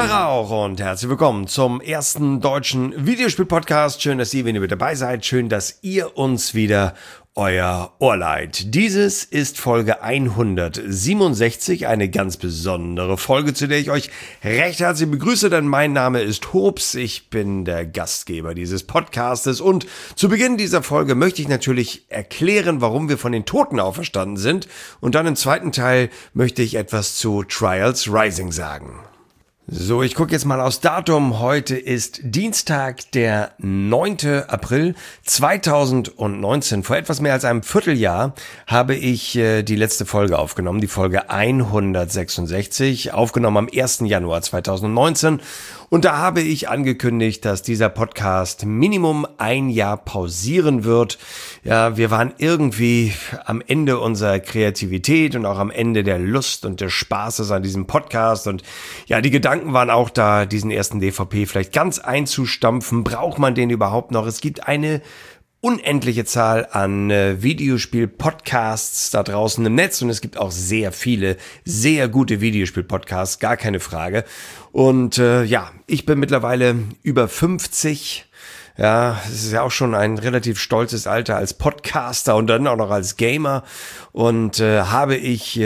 Tag auch und herzlich willkommen zum ersten deutschen Videospiel-Podcast. Schön, dass ihr wieder mit dabei seid. Schön, dass ihr uns wieder euer Ohr leiht. Dieses ist Folge 167, eine ganz besondere Folge, zu der ich euch recht herzlich begrüße, denn mein Name ist Hobbs, ich bin der Gastgeber dieses Podcastes und zu Beginn dieser Folge möchte ich natürlich erklären, warum wir von den Toten auferstanden sind und dann im zweiten Teil möchte ich etwas zu Trials Rising sagen. So, ich gucke jetzt mal aufs Datum. Heute ist Dienstag, der 9. April 2019. Vor etwas mehr als einem Vierteljahr habe ich die letzte Folge aufgenommen, die Folge 166, aufgenommen am 1. Januar 2019. Und da habe ich angekündigt, dass dieser Podcast Minimum ein Jahr pausieren wird. Ja, wir waren irgendwie am Ende unserer Kreativität und auch am Ende der Lust und des Spaßes an diesem Podcast. Und ja, die Gedanken waren auch da, diesen ersten DVP vielleicht ganz einzustampfen. Braucht man den überhaupt noch? Es gibt eine unendliche Zahl an Videospiel-Podcasts da draußen im Netz und es gibt auch sehr viele, sehr gute Videospiel-Podcasts, gar keine Frage. Und ja, ich bin mittlerweile über 50. Ja, es ist ja auch schon ein relativ stolzes Alter als Podcaster und dann auch noch als Gamer. Und habe ich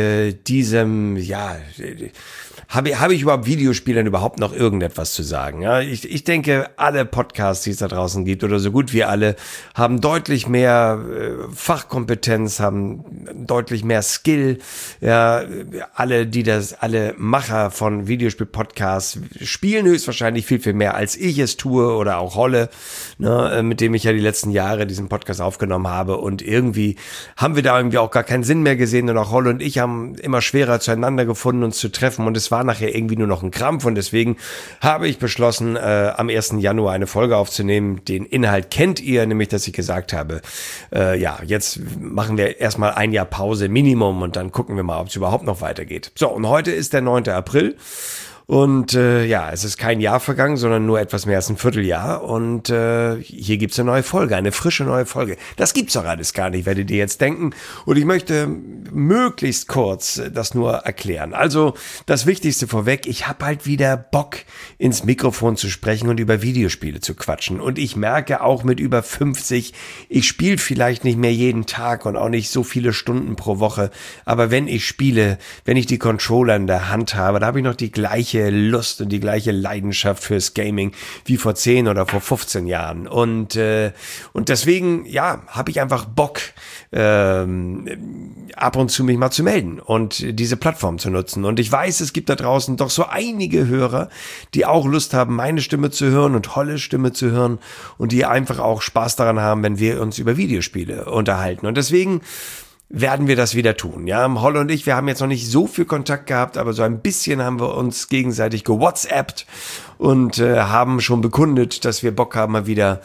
habe ich überhaupt Videospielern überhaupt noch irgendetwas zu sagen? Ja, ich denke, alle Podcasts, die es da draußen gibt, oder so gut wie alle, haben deutlich mehr Fachkompetenz, haben deutlich mehr Skill. Ja, alle Macher von Videospiel-Podcasts spielen höchstwahrscheinlich viel, viel mehr, als ich es tue, oder auch Holle, ne, mit dem ich ja die letzten Jahre diesen Podcast aufgenommen habe. Und irgendwie haben wir da irgendwie auch gar keinen Sinn mehr gesehen. Und auch Holle und ich haben immer schwerer zueinander gefunden, uns zu treffen. Und es war nachher irgendwie nur noch ein Krampf und deswegen habe ich beschlossen, am 1. Januar eine Folge aufzunehmen. Den Inhalt kennt ihr, nämlich, dass ich gesagt habe, jetzt machen wir erstmal ein Jahr Pause Minimum und dann gucken wir mal, ob es überhaupt noch weitergeht. So, und heute ist der 9. April. Und es ist kein Jahr vergangen, sondern nur etwas mehr als ein Vierteljahr. Und hier gibt's eine neue Folge, eine frische neue Folge. Das gibt's doch alles gar nicht, werdet ihr jetzt denken. Und ich möchte möglichst kurz das nur erklären. Also das Wichtigste vorweg, ich habe halt wieder Bock, ins Mikrofon zu sprechen und über Videospiele zu quatschen. Und ich merke auch mit über 50, ich spiele vielleicht nicht mehr jeden Tag und auch nicht so viele Stunden pro Woche. Aber wenn ich spiele, wenn ich die Controller in der Hand habe, da habe ich noch die gleiche Lust und die gleiche Leidenschaft fürs Gaming wie vor 10 oder vor 15 Jahren. Und deswegen, ja, habe ich einfach Bock, ab und zu mich mal zu melden und diese Plattform zu nutzen. Und ich weiß, es gibt da draußen doch so einige Hörer, die auch Lust haben, meine Stimme zu hören und Holles Stimme zu hören und die einfach auch Spaß daran haben, wenn wir uns über Videospiele unterhalten. Und deswegen werden wir das wieder tun. Ja, Holle und ich, wir haben jetzt noch nicht so viel Kontakt gehabt, aber so ein bisschen haben wir uns gegenseitig gewhatsappt und haben schon bekundet, dass wir Bock haben, mal wieder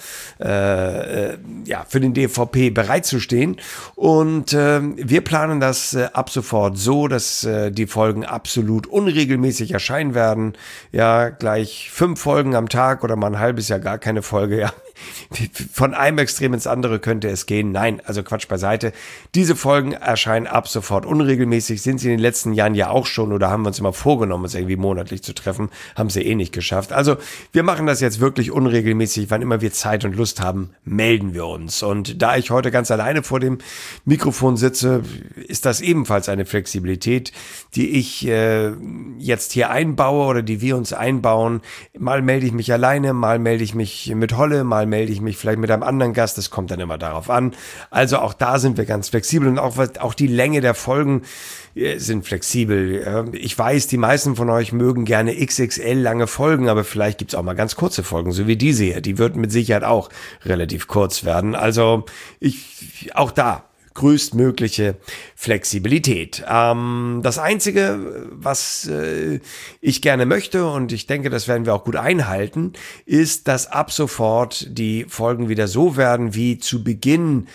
für den DVP bereitzustehen. Und wir planen das ab sofort so, dass die Folgen absolut unregelmäßig erscheinen werden. Ja, gleich 5 Folgen am Tag oder mal ein halbes Jahr gar keine Folge. Ja, von einem Extrem ins andere könnte es gehen. Nein, also Quatsch beiseite. Diese Folgen erscheinen ab sofort unregelmäßig. Sind sie in den letzten Jahren ja auch schon, oder haben wir uns immer vorgenommen, uns irgendwie monatlich zu treffen, haben sie nicht geschafft. Also wir machen das jetzt wirklich unregelmäßig. Wann immer wir Zeit und Lust haben, melden wir uns. Und da ich heute ganz alleine vor dem Mikrofon sitze, ist das ebenfalls eine Flexibilität, die ich jetzt hier einbaue oder die wir uns einbauen. Mal melde ich mich alleine, mal melde ich mich mit Holle, mal melde ich mich vielleicht mit einem anderen Gast. Das kommt dann immer darauf an. Also auch da sind wir ganz flexibel und auch die Länge der Folgen sind flexibel. Ich weiß, die meisten von euch mögen gerne XXL lange Folgen, aber vielleicht gibt's auch mal ganz kurze Folgen, so wie diese hier. Die wird mit Sicherheit auch relativ kurz werden. Also auch da größtmögliche Flexibilität. Das Einzige, was ich gerne möchte, und ich denke, das werden wir auch gut einhalten, ist, dass ab sofort die Folgen wieder so werden wie zu Beginn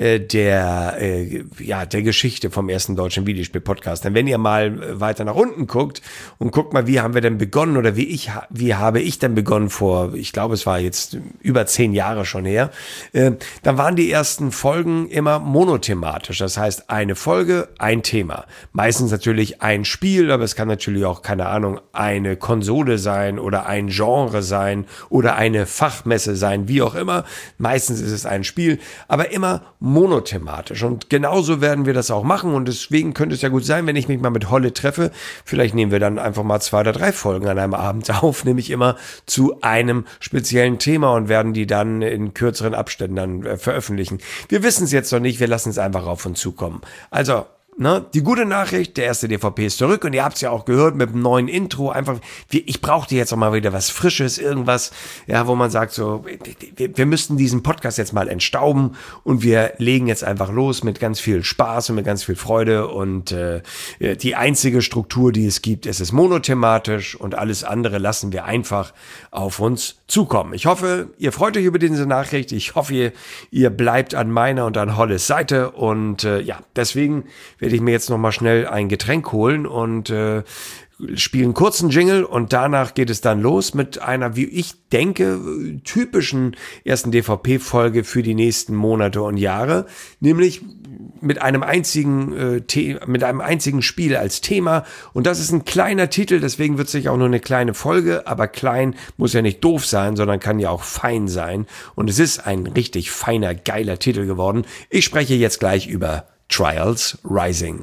der Geschichte vom ersten deutschen Videospiel-Podcast. Denn wenn ihr mal weiter nach unten guckt und guckt mal, wie haben wir denn begonnen oder wie habe ich denn begonnen vor, ich glaube, es war jetzt über 10 Jahre schon her, dann waren die ersten Folgen immer monothematisch. monothematisch. Das heißt, eine Folge, ein Thema. Meistens natürlich ein Spiel, aber es kann natürlich auch, keine Ahnung, eine Konsole sein oder ein Genre sein oder eine Fachmesse sein, wie auch immer. Meistens ist es ein Spiel, aber immer monothematisch. Und genauso werden wir das auch machen. Und deswegen könnte es ja gut sein, wenn ich mich mal mit Holle treffe. Vielleicht nehmen wir dann einfach mal 2 oder 3 Folgen an einem Abend auf, nämlich immer zu einem speziellen Thema und werden die dann in kürzeren Abständen dann veröffentlichen. Wir wissen es jetzt noch nicht, wir lassen es einfach auf uns zukommen. Also, die gute Nachricht, der erste DVP ist zurück und ihr habt es ja auch gehört mit dem neuen Intro. Einfach, ich brauchte jetzt auch mal wieder was Frisches, irgendwas, ja, wo man sagt so, wir müssten diesen Podcast jetzt mal entstauben und wir legen jetzt einfach los mit ganz viel Spaß und mit ganz viel Freude und die einzige Struktur, die es gibt, ist es monothematisch und alles andere lassen wir einfach auf uns zukommen. Ich hoffe, ihr freut euch über diese Nachricht. Ich hoffe, ihr bleibt an meiner und an Holles Seite und deswegen werde ich mir jetzt noch mal schnell ein Getränk holen und spiele einen kurzen Jingle und danach geht es dann los mit einer, wie ich denke, typischen ersten DVP-Folge für die nächsten Monate und Jahre, nämlich mit einem einzigen Spiel als Thema und das ist ein kleiner Titel, deswegen wird es sich auch nur eine kleine Folge, aber klein muss ja nicht doof sein, sondern kann ja auch fein sein und es ist ein richtig feiner, geiler Titel geworden. Ich spreche jetzt gleich über Trials Rising.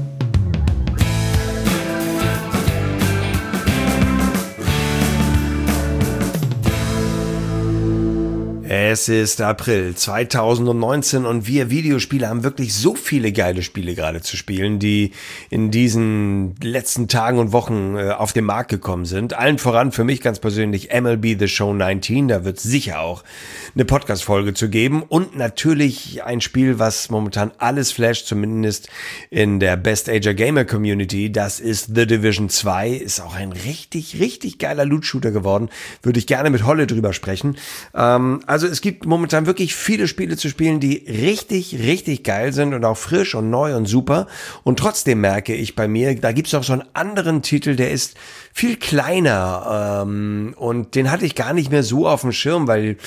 Es ist April 2019 und wir Videospieler haben wirklich so viele geile Spiele gerade zu spielen, die in diesen letzten Tagen und Wochen auf den Markt gekommen sind. Allen voran für mich ganz persönlich MLB The Show 19, da wird es sicher auch eine Podcast-Folge zu geben und natürlich ein Spiel, was momentan alles flasht, zumindest in der Best Ager Gamer Community, das ist The Division 2, ist auch ein richtig, richtig geiler Loot-Shooter geworden, würde ich gerne mit Holle drüber sprechen. Also es gibt momentan wirklich viele Spiele zu spielen, die richtig, richtig geil sind und auch frisch und neu und super. Und trotzdem merke ich bei mir, da gibt es auch so einen anderen Titel, der ist viel kleiner und den hatte ich gar nicht mehr so auf dem Schirm, weil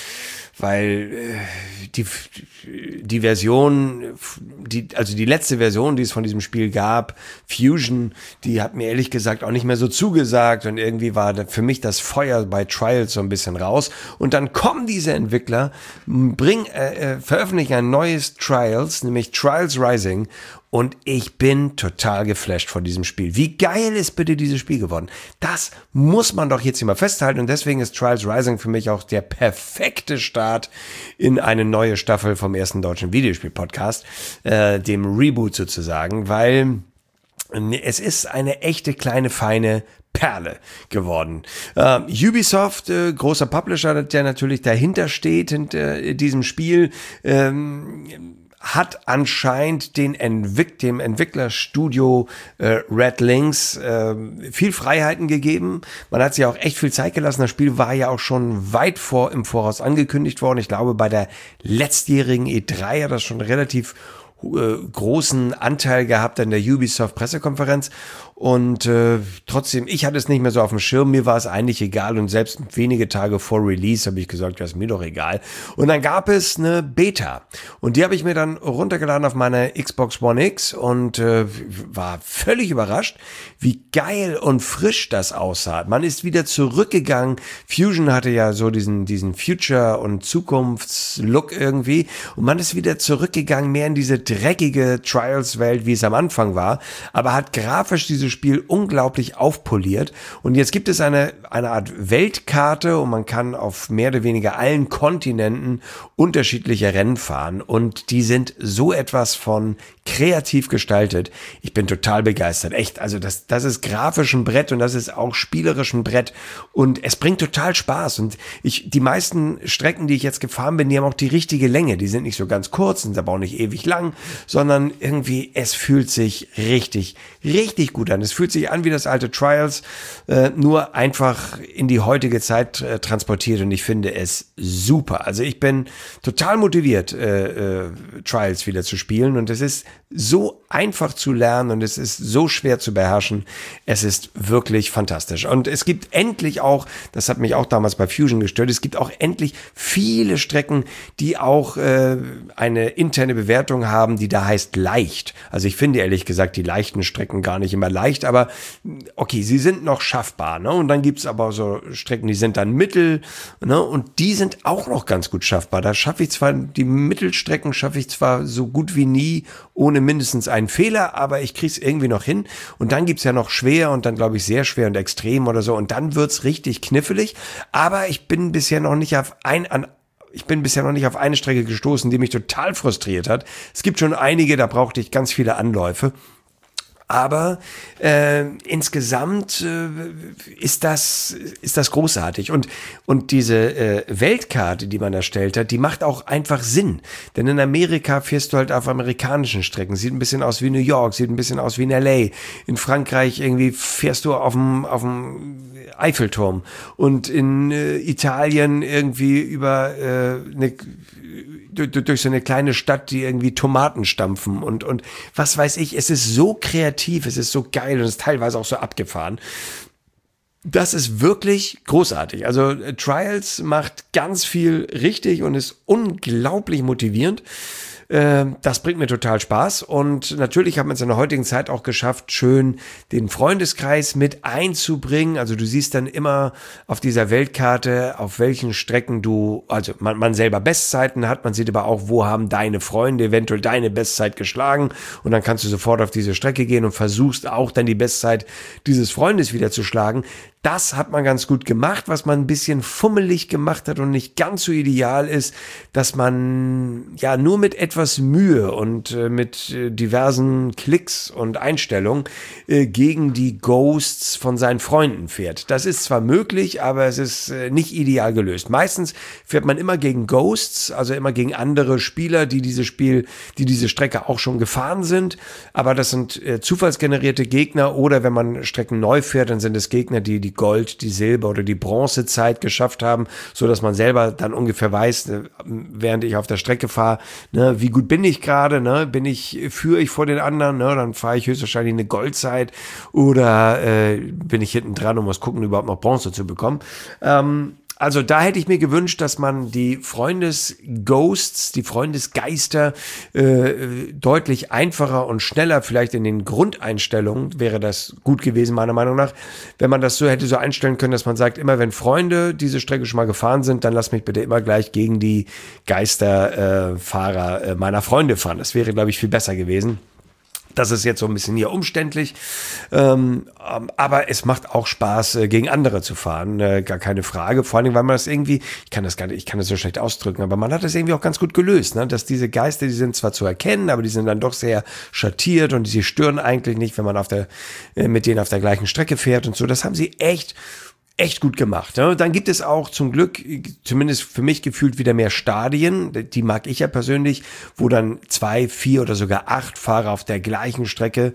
die Version, also die letzte Version, die es von diesem Spiel gab, Fusion, die hat mir ehrlich gesagt auch nicht mehr so zugesagt und irgendwie war für mich das Feuer bei Trials so ein bisschen raus und dann kommen diese Entwickler, veröffentlichen ein neues Trials, nämlich Trials Rising und ich bin total geflasht von diesem Spiel. Wie geil ist bitte dieses Spiel geworden? Das muss man doch jetzt hier mal festhalten und deswegen ist Trials Rising für mich auch der perfekte Start in eine neue Staffel vom ersten deutschen Videospiel-Podcast, dem Reboot sozusagen, weil es ist eine echte kleine, feine Perle geworden. Ubisoft, großer Publisher, der natürlich dahinter steht, hinter diesem Spiel, hat anscheinend dem Entwicklerstudio Red Links viel Freiheiten gegeben. Man hat sich auch echt viel Zeit gelassen. Das Spiel war ja auch schon weit im Voraus angekündigt worden. Ich glaube, bei der letztjährigen E3 hat das schon relativ großen Anteil gehabt an der Ubisoft-Pressekonferenz und trotzdem, ich hatte es nicht mehr so auf dem Schirm, mir war es eigentlich egal und selbst wenige Tage vor Release habe ich gesagt, das ist mir doch egal. Und dann gab es eine Beta und die habe ich mir dann runtergeladen auf meine Xbox One X und war völlig überrascht, wie geil und frisch das aussah. Man ist wieder zurückgegangen. Fusion hatte ja so diesen Future- und Zukunftslook irgendwie und man ist wieder zurückgegangen, mehr in diese dreckige Trials-Welt, wie es am Anfang war, aber hat grafisch dieses Spiel unglaublich aufpoliert und jetzt gibt es eine Art Weltkarte und man kann auf mehr oder weniger allen Kontinenten unterschiedliche Rennen fahren und die sind so etwas von kreativ gestaltet. Ich bin total begeistert. Echt, also das ist grafisch ein Brett und das ist auch spielerisch ein Brett und es bringt total Spaß und die meisten Strecken, die ich jetzt gefahren bin, die haben auch die richtige Länge. Die sind nicht so ganz kurz, sind aber auch nicht ewig lang, sondern irgendwie, es fühlt sich richtig, richtig gut an. Es fühlt sich an wie das alte Trials, nur einfach in die heutige Zeit transportiert und ich finde es super. Also ich bin total motiviert, Trials wieder zu spielen und es ist so einfach zu lernen und es ist so schwer zu beherrschen. Es ist wirklich fantastisch. Und es gibt endlich auch, das hat mich auch damals bei Fusion gestört, es gibt auch endlich viele Strecken, die auch eine interne Bewertung haben, die da heißt leicht. Also ich finde ehrlich gesagt die leichten Strecken gar nicht immer leicht, aber okay, sie sind noch schaffbar. Ne? Und dann gibt's aber so Strecken, die sind dann mittel, ne? Und die sind auch noch ganz gut schaffbar. Da schaffe ich zwar, die Mittelstrecken schaffe ich zwar so gut wie nie, ohne mindestens einen Fehler, aber ich krieg's irgendwie noch hin. Und dann gibt's ja noch schwer und dann glaube ich sehr schwer und extrem oder so. Und dann wird's richtig knifflig. Aber ich bin bisher noch nicht auf eine Strecke gestoßen, die mich total frustriert hat. Es gibt schon einige, da brauchte ich ganz viele Anläufe. Aber insgesamt ist das großartig. Und diese Weltkarte, die man erstellt hat, die macht auch einfach Sinn. Denn in Amerika fährst du halt auf amerikanischen Strecken. Sieht ein bisschen aus wie New York, sieht ein bisschen aus wie in L.A. In Frankreich irgendwie fährst du auf dem Eiffelturm. Und in Italien irgendwie über durch so eine kleine Stadt, die irgendwie Tomaten stampfen und was weiß ich. Es ist so kreativ, es ist so geil und es ist teilweise auch so abgefahren. Das ist wirklich großartig. Also Trials macht ganz viel richtig und ist unglaublich motivierend. Das bringt mir total Spaß und natürlich haben wir es in der heutigen Zeit auch geschafft, schön den Freundeskreis mit einzubringen. Also du siehst dann immer auf dieser Weltkarte, auf welchen Strecken also man selber Bestzeiten hat, man sieht aber auch, wo haben deine Freunde eventuell deine Bestzeit geschlagen und dann kannst du sofort auf diese Strecke gehen und versuchst auch dann die Bestzeit dieses Freundes wieder zu schlagen. Das hat man ganz gut gemacht. Was man ein bisschen fummelig gemacht hat und nicht ganz so ideal ist, dass man ja nur mit etwas Mühe und mit diversen Klicks und Einstellungen gegen die Ghosts von seinen Freunden fährt. Das ist zwar möglich, aber es ist nicht ideal gelöst. Meistens fährt man immer gegen Ghosts, also immer gegen andere Spieler, die diese Strecke auch schon gefahren sind. Aber das sind zufallsgenerierte Gegner oder wenn man Strecken neu fährt, dann sind es Gegner, die Gold-, die Silber- oder die Bronzezeit geschafft haben, so dass man selber dann ungefähr weiß, während ich auf der Strecke fahre, ne, wie gut bin ich gerade, ne, führe ich vor den anderen, ne, dann fahre ich höchstwahrscheinlich eine Goldzeit oder bin ich hinten dran und muss gucken, überhaupt noch Bronze zu bekommen. Also da hätte ich mir gewünscht, dass man die Freundesghosts, die Freundesgeister deutlich einfacher und schneller, vielleicht in den Grundeinstellungen wäre das gut gewesen, meiner Meinung nach, wenn man das so hätte so einstellen können, dass man sagt, immer wenn Freunde diese Strecke schon mal gefahren sind, dann lass mich bitte immer gleich gegen die Geisterfahrer meiner Freunde fahren. Das wäre, glaube ich, viel besser gewesen. Das ist jetzt so ein bisschen hier umständlich, aber es macht auch Spaß, gegen andere zu fahren, gar keine Frage. Vor allem, weil man das irgendwie, ich kann das so schlecht ausdrücken, aber man hat das irgendwie auch ganz gut gelöst, ne? Dass diese Geister, die sind zwar zu erkennen, aber die sind dann doch sehr schattiert und sie stören eigentlich nicht, wenn man mit denen auf der gleichen Strecke fährt und so. Das haben sie echt gut gemacht. Ne? Dann gibt es auch zum Glück, zumindest für mich gefühlt, wieder mehr Stadien. Die mag ich ja persönlich, wo dann 2, 4 oder sogar 8 Fahrer auf der gleichen Strecke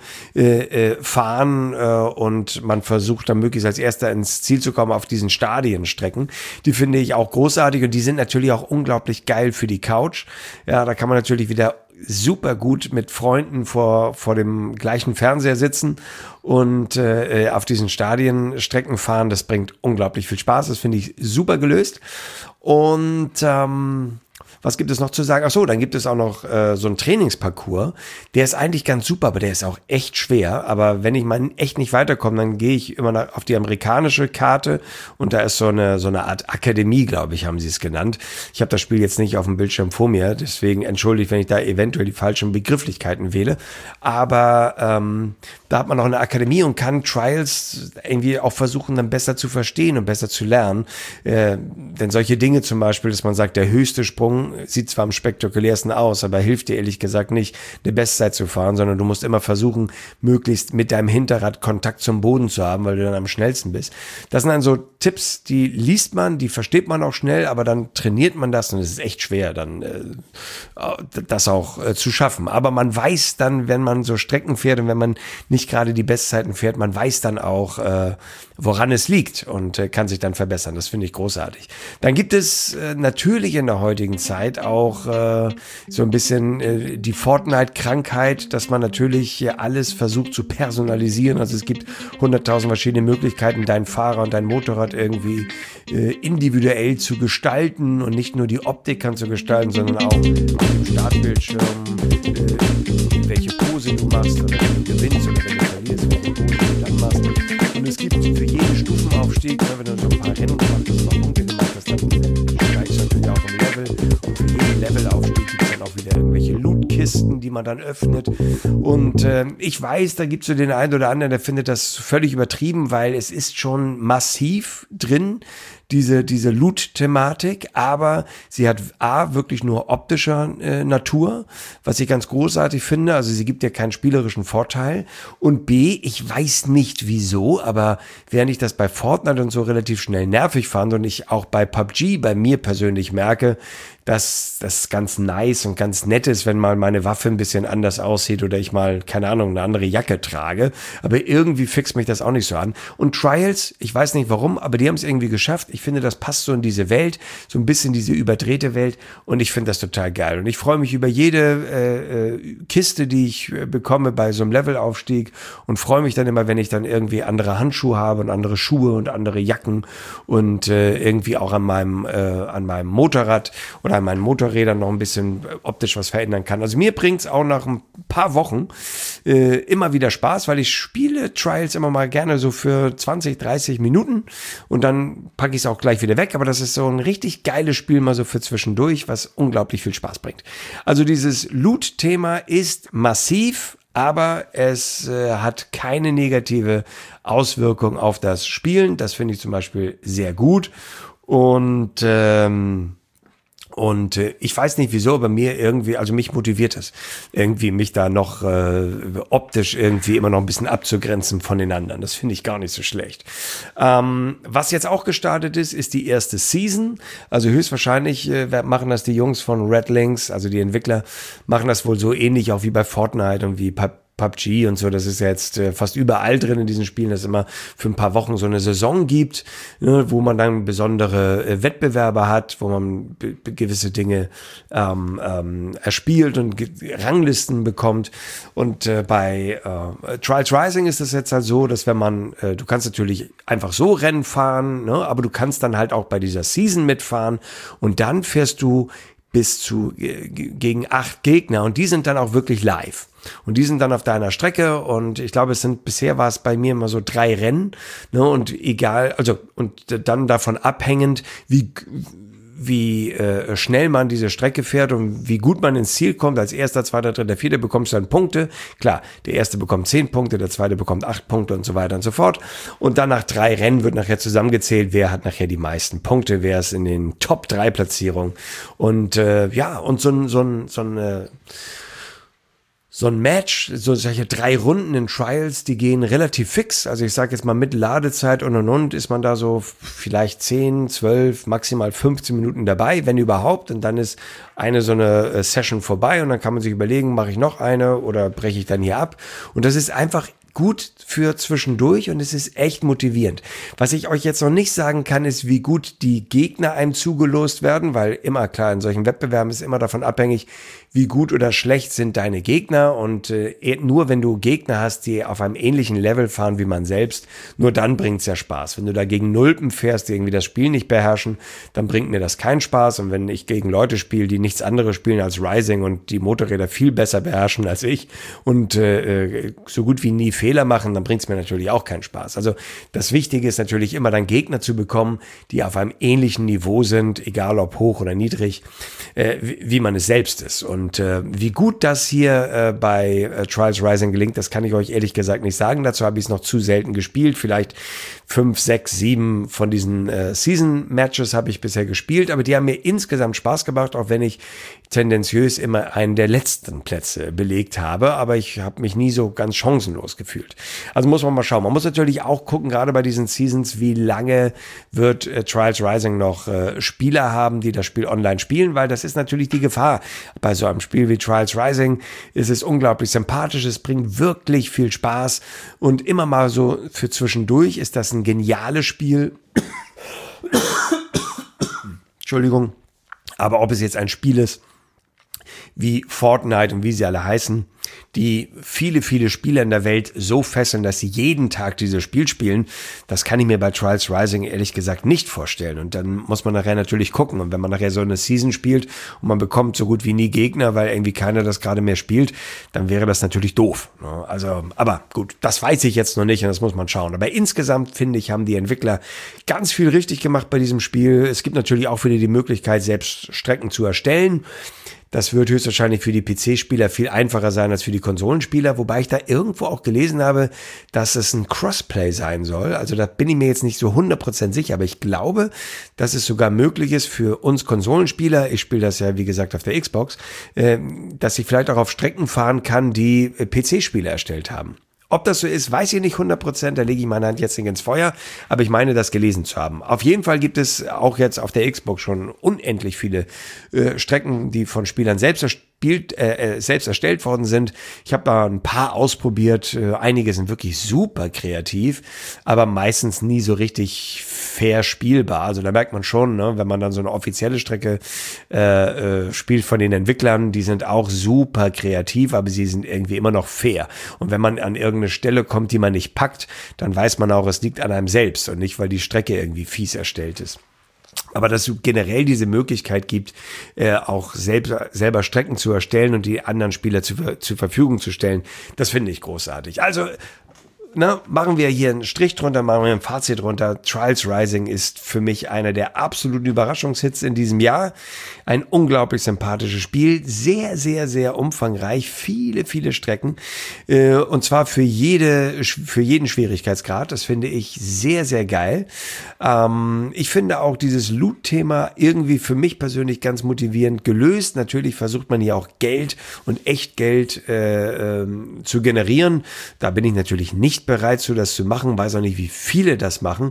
fahren und man versucht dann möglichst als Erster ins Ziel zu kommen auf diesen Stadienstrecken. Die finde ich auch großartig und die sind natürlich auch unglaublich geil für die Couch. Ja, da kann man natürlich wieder super gut mit Freunden vor dem gleichen Fernseher sitzen und auf diesen Stadienstrecken fahren. Das bringt unglaublich viel Spaß. Das finde ich super gelöst. Und was gibt es noch zu sagen? Ach so, dann gibt es auch noch so einen Trainingsparcours. Der ist eigentlich ganz super, aber der ist auch echt schwer. Aber wenn ich mal echt nicht weiterkomme, dann gehe ich immer auf die amerikanische Karte und da ist so eine Art Akademie, glaube ich, haben sie es genannt. Ich habe das Spiel jetzt nicht auf dem Bildschirm vor mir, deswegen entschuldigt, wenn ich da eventuell die falschen Begrifflichkeiten wähle. Aber da hat man noch eine Akademie und kann Trials irgendwie auch versuchen, dann besser zu verstehen und besser zu lernen. Denn solche Dinge zum Beispiel, dass man sagt, der höchste Sprung sieht zwar am spektakulärsten aus, aber hilft dir ehrlich gesagt nicht, eine Bestzeit zu fahren, sondern du musst immer versuchen, möglichst mit deinem Hinterrad Kontakt zum Boden zu haben, weil du dann am schnellsten bist. Das sind dann so Tipps, die liest man, die versteht man auch schnell, aber dann trainiert man das und es ist echt schwer, dann das auch zu schaffen. Aber man weiß dann, wenn man so Strecken fährt und wenn man nicht gerade die Bestzeiten fährt, man weiß dann auch, woran es liegt und kann sich dann verbessern. Das finde ich großartig. Dann gibt es natürlich in der heutigen Zeit auch so ein bisschen die Fortnite-Krankheit, dass man natürlich hier alles versucht zu personalisieren. Also es gibt 100.000 verschiedene Möglichkeiten, dein Fahrer und dein Motorrad irgendwie individuell zu gestalten und nicht nur die Optik kann zu gestalten, sondern auch den Startbildschirm, welche Pose du machst oder wenn du gewinnst oder wenn du verlierst, welche Pose du dann machst. Und es gibt für jeden Stufenaufstieg, wenn du so ein paar Rennen gemacht hast, mal Punkte gemacht hast, dann steigst du natürlich auch im Level. Und für jeden Levelaufstieg gibt es dann auch wieder irgendwelche Lootkisten, die man dann öffnet. Und ich weiß, da gibt es so den einen oder anderen, der findet das völlig übertrieben, weil es ist schon massiv drin, diese Loot-Thematik, aber sie hat A, wirklich nur optischer Natur, was ich ganz großartig finde, also sie gibt dir keinen spielerischen Vorteil und B, ich weiß nicht wieso, aber während ich das bei Fortnite und so relativ schnell nervig fand und ich auch bei PUBG bei mir persönlich merke, dass das ganz nice und ganz nett ist, wenn mal meine Waffe ein bisschen anders aussieht oder ich mal, keine Ahnung, eine andere Jacke trage. Aber irgendwie fixt mich das auch nicht so an. Und Trials, ich weiß nicht warum, aber die haben es irgendwie geschafft. Ich finde, das passt so in diese Welt, so ein bisschen diese überdrehte Welt und ich finde das total geil. Und ich freue mich über jede Kiste, die ich bekomme bei so einem Levelaufstieg und freue mich dann immer, wenn ich dann irgendwie andere Handschuhe habe und andere Schuhe und andere Jacken und irgendwie auch an meinem Motorrad oder an meinen Motorrädern noch ein bisschen optisch was verändern kann. Also mir bringt es auch nach ein paar Wochen immer wieder Spaß, weil ich spiele Trials immer mal gerne so für 20, 30 Minuten und dann packe ich es auch gleich wieder weg. Aber das ist so ein richtig geiles Spiel mal so für zwischendurch, was unglaublich viel Spaß bringt. Also dieses Loot-Thema ist massiv, aber es hat keine negative Auswirkung auf das Spielen. Das finde ich zum Beispiel sehr gut. Und ich weiß nicht wieso, aber mir irgendwie, also mich motiviert es, irgendwie mich da noch optisch irgendwie immer noch ein bisschen abzugrenzen von den anderen. Das finde ich gar nicht so schlecht. Was jetzt auch gestartet ist die erste Season. Also höchstwahrscheinlich machen das die Jungs von Red Links, also die Entwickler, machen das wohl so ähnlich auch wie bei Fortnite und wie PUBG und so, das ist ja jetzt fast überall drin in diesen Spielen, dass es immer für ein paar Wochen so eine Saison gibt, ne, wo man dann besondere Wettbewerbe hat, wo man gewisse Dinge erspielt und Ranglisten bekommt. Und bei Trials Rising ist das jetzt halt so, dass wenn man, du kannst natürlich einfach so Rennen fahren, ne, aber du kannst dann halt auch bei dieser Season mitfahren und dann fährst du bis zu gegen 8 Gegner und die sind dann auch wirklich live. Und die sind dann auf deiner Strecke und ich glaube, bisher war es bei mir immer so 3 Rennen, ne, und egal, also, und dann davon abhängend, wie schnell man diese Strecke fährt und wie gut man ins Ziel kommt. Als erster, zweiter, dritter, vierter bekommst du dann Punkte. Klar, der erste bekommt 10 Punkte, der zweite bekommt 8 Punkte und so weiter und so fort. Und dann nach 3 Rennen wird nachher zusammengezählt, wer hat nachher die meisten Punkte, wer ist in den Top 3 Platzierungen. Und ja, und so ein Match, so solche 3 Runden in Trials, die gehen relativ fix. Also ich sage jetzt mal mit Ladezeit und ist man da so vielleicht 10, 12, maximal 15 Minuten dabei, wenn überhaupt. Und dann ist so eine Session vorbei und dann kann man sich überlegen, mache ich noch eine oder breche ich dann hier ab. Und das ist einfach gut für zwischendurch und es ist echt motivierend. Was ich euch jetzt noch nicht sagen kann, ist, wie gut die Gegner einem zugelost werden, weil immer klar, in solchen Wettbewerben ist immer davon abhängig, wie gut oder schlecht sind deine Gegner und nur wenn du Gegner hast, die auf einem ähnlichen Level fahren wie man selbst, nur dann bringt's ja Spaß. Wenn du da gegen Nulpen fährst, die irgendwie das Spiel nicht beherrschen, dann bringt mir das keinen Spaß und wenn ich gegen Leute spiele, die nichts anderes spielen als Rising und die Motorräder viel besser beherrschen als ich und so gut wie nie Fehler machen, dann bringt's mir natürlich auch keinen Spaß. Also das Wichtige ist natürlich immer dann Gegner zu bekommen, die auf einem ähnlichen Niveau sind, egal ob hoch oder niedrig, wie man es selbst ist. Und wie gut das hier bei Trials Rising gelingt, das kann ich euch ehrlich gesagt nicht sagen. Dazu habe ich es noch zu selten gespielt. Vielleicht 5, 6, 7 von diesen Season-Matches habe ich bisher gespielt, aber die haben mir insgesamt Spaß gemacht, auch wenn ich tendenziös immer einen der letzten Plätze belegt habe, aber ich habe mich nie so ganz chancenlos gefühlt. gefühlt. Also muss man mal schauen. Man muss natürlich auch gucken, gerade bei diesen Seasons, wie lange wird Trials Rising noch Spieler haben, die das Spiel online spielen, weil das ist natürlich die Gefahr. Bei so einem Spiel wie Trials Rising ist es unglaublich sympathisch, es bringt wirklich viel Spaß und immer mal so für zwischendurch ist das ein geniales Spiel. Entschuldigung. Aber ob es jetzt ein Spiel ist, wie Fortnite und wie sie alle heißen, die viele, viele Spieler in der Welt so fesseln, dass sie jeden Tag dieses Spiel spielen, das kann ich mir bei Trials Rising ehrlich gesagt nicht vorstellen. Und dann muss man nachher natürlich gucken. Und wenn man nachher so eine Season spielt und man bekommt so gut wie nie Gegner, weil irgendwie keiner das gerade mehr spielt, dann wäre das natürlich doof. Also, aber gut, das weiß ich jetzt noch nicht und das muss man schauen. Aber insgesamt, finde ich, haben die Entwickler ganz viel richtig gemacht bei diesem Spiel. Es gibt natürlich auch wieder die Möglichkeit, selbst Strecken zu erstellen. Das wird höchstwahrscheinlich für die PC-Spieler viel einfacher sein als für die Konsolenspieler, wobei ich da irgendwo auch gelesen habe, dass es ein Crossplay sein soll. Also da bin ich mir jetzt nicht so 100% sicher, aber ich glaube, dass es sogar möglich ist für uns Konsolenspieler, ich spiele das ja wie gesagt auf der Xbox, dass ich vielleicht auch auf Strecken fahren kann, die PC-Spieler erstellt haben. Ob das so ist, weiß ich nicht 100%, da lege ich meine Hand jetzt nicht ins Feuer, aber ich meine, das gelesen zu haben. Auf jeden Fall gibt es auch jetzt auf der Xbox schon unendlich viele Strecken, die von Spielern selbst erstellt worden sind. Ich habe da ein paar ausprobiert, einige sind wirklich super kreativ, aber meistens nie so richtig fair spielbar. Also da merkt man schon, ne, wenn man dann so eine offizielle Strecke spielt von den Entwicklern, die sind auch super kreativ, aber sie sind irgendwie immer noch fair. Und wenn man an irgendeine Stelle kommt, die man nicht packt, dann weiß man auch, es liegt an einem selbst und nicht, weil die Strecke irgendwie fies erstellt ist. Aber dass es generell diese Möglichkeit gibt, auch selber Strecken zu erstellen und die anderen Spieler zur Verfügung zu stellen, das finde ich großartig. Also machen wir hier einen Strich drunter, machen wir ein Fazit drunter. Trials Rising ist für mich einer der absoluten Überraschungshits in diesem Jahr. Ein unglaublich sympathisches Spiel, sehr, sehr, sehr umfangreich, viele, viele Strecken und zwar für jeden Schwierigkeitsgrad. Das finde ich sehr, sehr geil. Ich finde auch dieses Loot-Thema irgendwie für mich persönlich ganz motivierend gelöst. Natürlich versucht man hier auch Geld und Echtgeld zu generieren. Da bin ich natürlich nicht bereit zu, das zu machen, weiß auch nicht, wie viele das machen,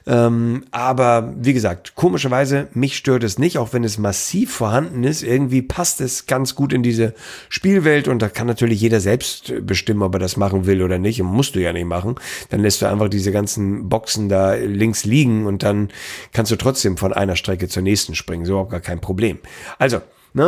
aber wie gesagt, komischerweise, mich stört es nicht, auch wenn es massiv vorhanden ist, irgendwie passt es ganz gut in diese Spielwelt und da kann natürlich jeder selbst bestimmen, ob er das machen will oder nicht, und musst du ja nicht machen, dann lässt du einfach diese ganzen Boxen da links liegen und dann kannst du trotzdem von einer Strecke zur nächsten springen, so überhaupt gar kein Problem. Also,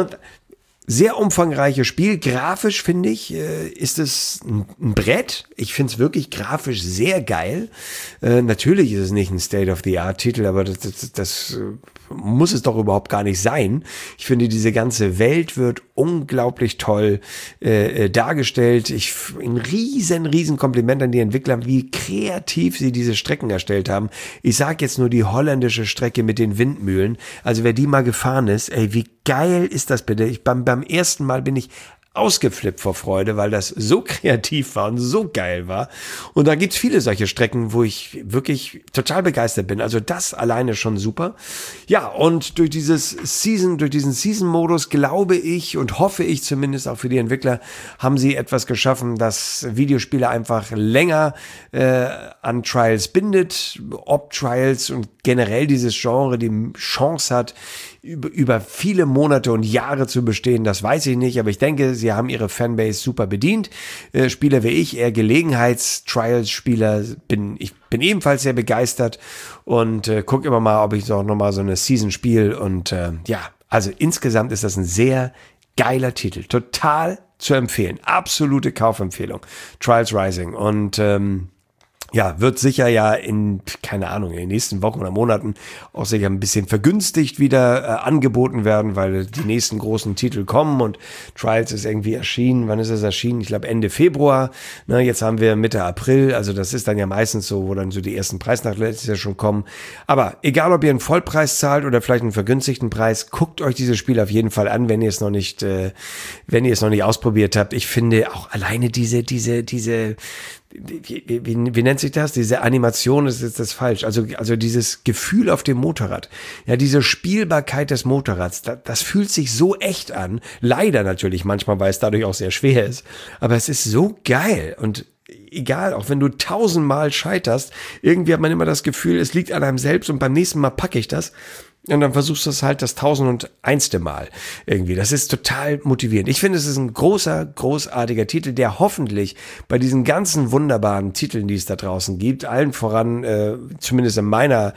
sehr umfangreiches Spiel. Grafisch, finde ich, ist es ein Brett. Ich finde es wirklich grafisch sehr geil. Natürlich ist es nicht ein State-of-the-Art-Titel, aber das muss es doch überhaupt gar nicht sein. Ich finde, diese ganze Welt wird unglaublich toll dargestellt. Ein riesen Kompliment an die Entwickler, wie kreativ sie diese Strecken erstellt haben. Ich sage jetzt nur die holländische Strecke mit den Windmühlen. Also wer die mal gefahren ist, ey, wie geil ist das bitte? Beim ersten Mal bin ich ausgeflippt vor Freude, weil das so kreativ war und so geil war. Und da gibt's viele solche Strecken, wo ich wirklich total begeistert bin. Also das alleine schon super. Ja, und durch diesen Season-Modus glaube ich und hoffe ich zumindest auch für die Entwickler, haben sie etwas geschaffen, das Videospiele einfach länger an Trials bindet. Ob Trials und generell dieses Genre die Chance hat, über viele Monate und Jahre zu bestehen, das weiß ich nicht, aber ich denke, sie haben ihre Fanbase super bedient. Spieler wie ich, eher Gelegenheits-Trials-Spieler, ich bin ebenfalls sehr begeistert und gucke immer mal, ob ich auch nochmal so eine Season spiele und also insgesamt ist das ein sehr geiler Titel, total zu empfehlen, absolute Kaufempfehlung, Trials Rising und wird sicher in den nächsten Wochen oder Monaten auch sicher ein bisschen vergünstigt wieder angeboten werden, weil die nächsten großen Titel kommen und Trials ist irgendwie erschienen. Wann ist es erschienen? Ich glaube Ende Februar. Jetzt haben wir Mitte April, also das ist dann ja meistens so, wo dann so die ersten Preisnachlässe schon kommen. Aber egal, ob ihr einen Vollpreis zahlt oder vielleicht einen vergünstigten Preis, guckt euch dieses Spiel auf jeden Fall an, wenn ihr es noch nicht ausprobiert habt. Ich finde auch alleine diese wie nennt sich das? Diese Animation ist das falsch. Also dieses Gefühl auf dem Motorrad. Ja, diese Spielbarkeit des Motorrads, das fühlt sich so echt an. Leider natürlich manchmal, weil es dadurch auch sehr schwer ist. Aber es ist so geil. Und egal, auch wenn du 1000-mal scheiterst, irgendwie hat man immer das Gefühl, es liegt an einem selbst und beim nächsten Mal packe ich das. Und dann versuchst du es halt das 1001. Mal irgendwie. Das ist total motivierend. Ich finde, es ist ein großartiger Titel, der hoffentlich bei diesen ganzen wunderbaren Titeln, die es da draußen gibt, allen voran, zumindest in meiner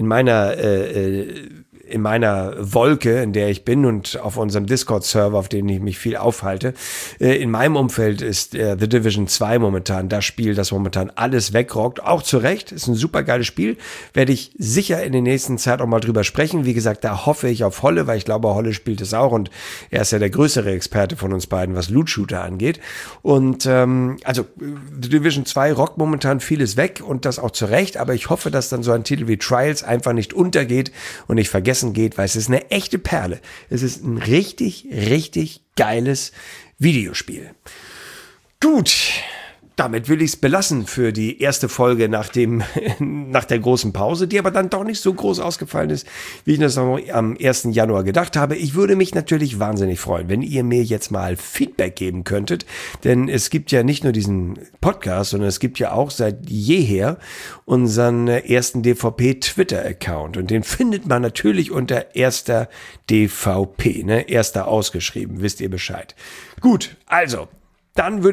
Wolke, in der ich bin und auf unserem Discord-Server, auf dem ich mich viel aufhalte. In meinem Umfeld ist The Division 2 momentan das Spiel, das momentan alles wegrockt. Auch zu Recht, ist ein super geiles Spiel. Werde ich sicher in der nächsten Zeit auch mal drüber sprechen. Wie gesagt, da hoffe ich auf Holle, weil ich glaube, Holle spielt es auch und er ist ja der größere Experte von uns beiden, was Loot-Shooter angeht. Und also The Division 2 rockt momentan vieles weg und das auch zu Recht, aber ich hoffe, dass dann so ein Titel wie Trials einfach nicht untergeht und nicht vergessen geht, weil es ist eine echte Perle. Es ist ein richtig geiles Videospiel. Gut, damit will ich es belassen für die erste Folge nach der großen Pause, die aber dann doch nicht so groß ausgefallen ist, wie ich das am 1. Januar gedacht habe. Ich würde mich natürlich wahnsinnig freuen, wenn ihr mir jetzt mal Feedback geben könntet, denn es gibt ja nicht nur diesen Podcast, sondern es gibt ja auch seit jeher unseren ersten DVP Twitter-Account und den findet man natürlich unter erster DVP, ne? Erster ausgeschrieben, wisst ihr Bescheid. Gut, also dann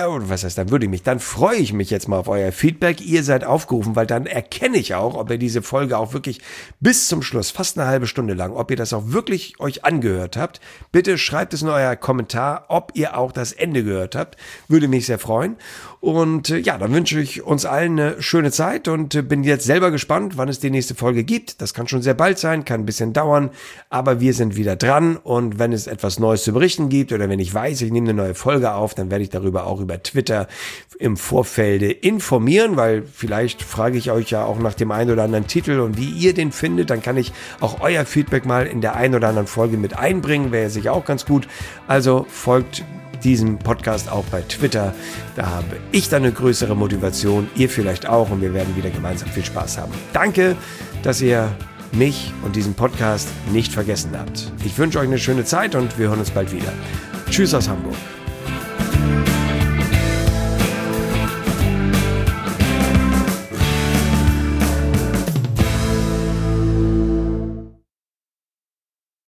freue ich mich jetzt mal auf euer Feedback. Ihr seid aufgerufen, weil dann erkenne ich auch, ob ihr diese Folge auch wirklich bis zum Schluss, fast eine halbe Stunde lang, ob ihr das auch wirklich euch angehört habt. Bitte schreibt es in euer Kommentar, ob ihr auch das Ende gehört habt. Würde mich sehr freuen. Und ja, dann wünsche ich uns allen eine schöne Zeit und bin jetzt selber gespannt, wann es die nächste Folge gibt. Das kann schon sehr bald sein, kann ein bisschen dauern, aber wir sind wieder dran und wenn es etwas Neues zu berichten gibt oder wenn ich weiß, ich nehme eine neue Folge auf, dann werde ich darüber auch über Twitter im Vorfelde informieren, weil vielleicht frage ich euch ja auch nach dem einen oder anderen Titel und wie ihr den findet, dann kann ich auch euer Feedback mal in der einen oder anderen Folge mit einbringen, wäre sicher auch ganz gut. Also folgt diesem Podcast auch bei Twitter. Da habe ich dann eine größere Motivation, ihr vielleicht auch und wir werden wieder gemeinsam viel Spaß haben. Danke, dass ihr mich und diesen Podcast nicht vergessen habt. Ich wünsche euch eine schöne Zeit und wir hören uns bald wieder. Tschüss aus Hamburg.